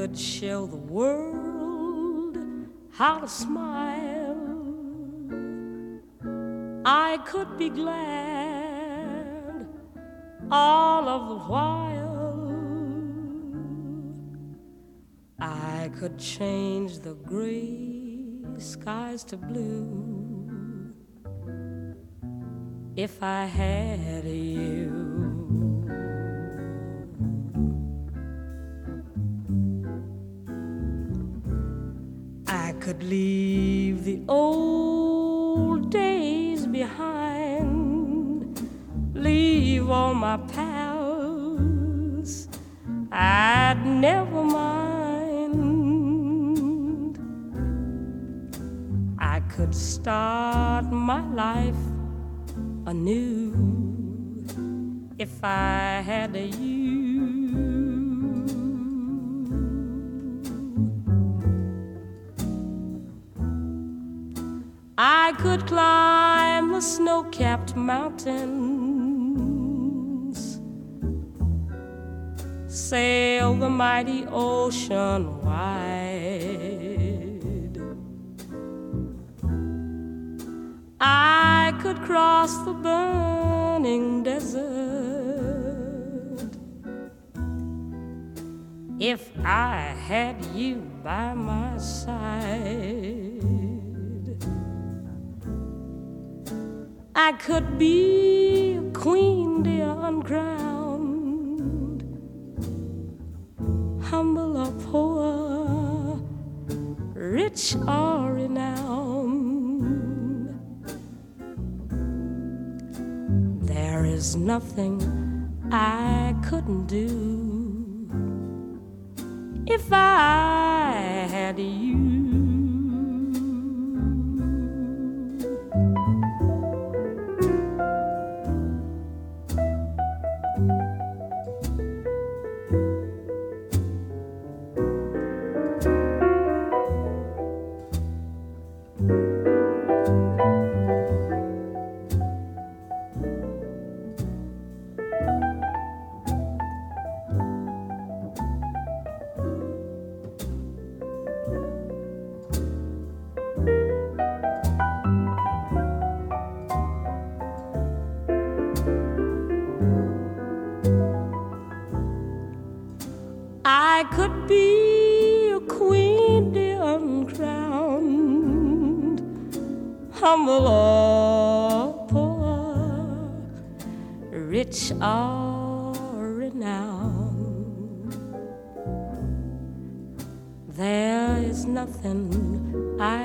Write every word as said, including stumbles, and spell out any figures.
could show the world how to smile, I could be glad all of the while. I could change the gray skies to blue if I had you. I could leave the old days behind, leave all my pals, I'd never mind. I could start my life anew if I had a you. I could climb the snow-capped mountains, sail the mighty ocean wide. I could cross the burning desert if I had you by my side. I could be a queen, dear, uncrowned, humble or poor, rich or renowned. There is nothing I couldn't do if I had you. I could be a queen, dear, uncrowned, humble or poor, rich or renowned. There is nothing I